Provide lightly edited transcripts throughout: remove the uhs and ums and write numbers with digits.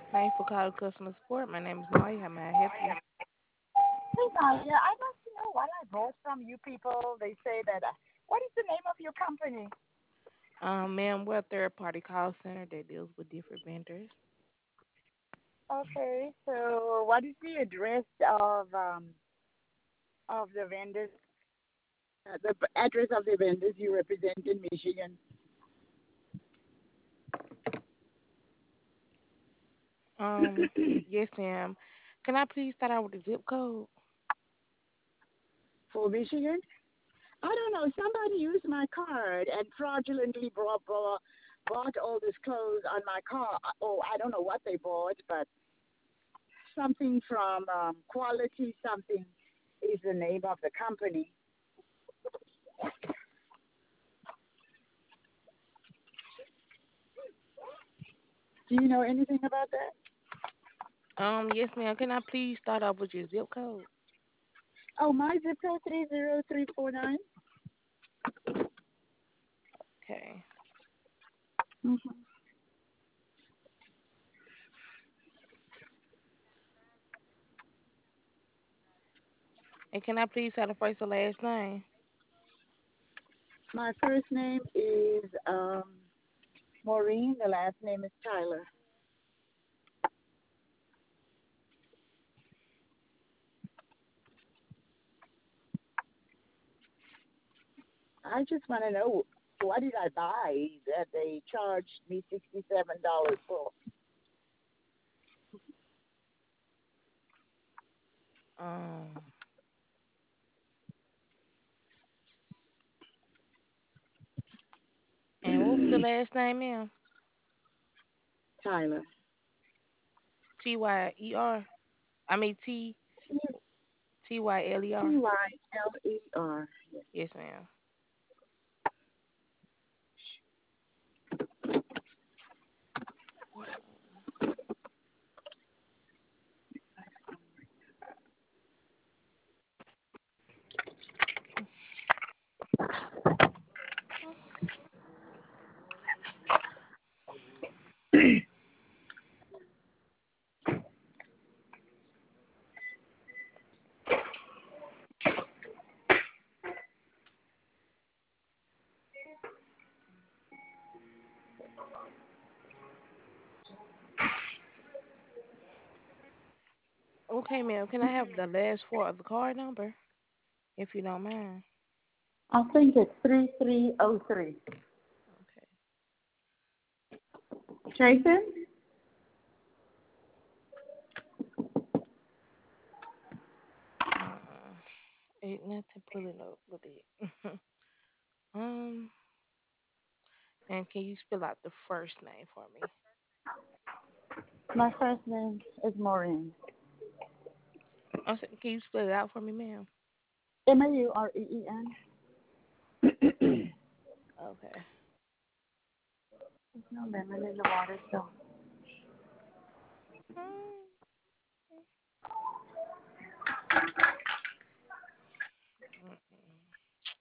Thank you for calling customer support. My name is Maya. How may I help you? Hey, Nadia, I'd like to know what I bought from you people. They say that, what is the name of your company? Ma'am, we're a third party call center that deals with different vendors. Okay, so what is the address of the vendors, the address of the vendors you represent in Michigan? Um, yes, ma'am. Can I please start out with the zip code? For Michigan? I don't know. Somebody used my card and fraudulently bought all this clothes on my car. Oh, I don't know what they bought, but something from Quality something is the name of the company. Do you know anything about that? Yes, ma'am. Can I please start off with your zip code? Oh, my zip code 30349. Okay. Mm-hmm. And can I please have the first and last name? My first name is Maureen. The last name is Tyler. I just want to know what did I buy that they charged me $67 for? Um, and what was the last name, ma'am? Tyler. Tyler. I mean Tyler. Tyler. Yes, ma'am. Okay, ma'am. Can I have the last four of the card number, if you don't mind? I think it's 3303. Okay. Jason? Uh, ain't nothing pulling up with it. um, and can you spell out the first name for me? My first name is Maureen. Can you spell it out for me, ma'am? Maureen. Okay. There's no lemon in the water, so. Mm, mm-mm.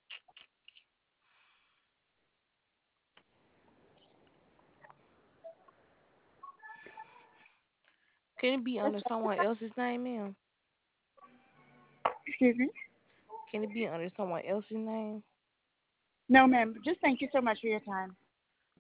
Can it be under someone else's name, ma'am? Excuse me? Can it be under someone else's name? No, ma'am. Just thank you so much for your time.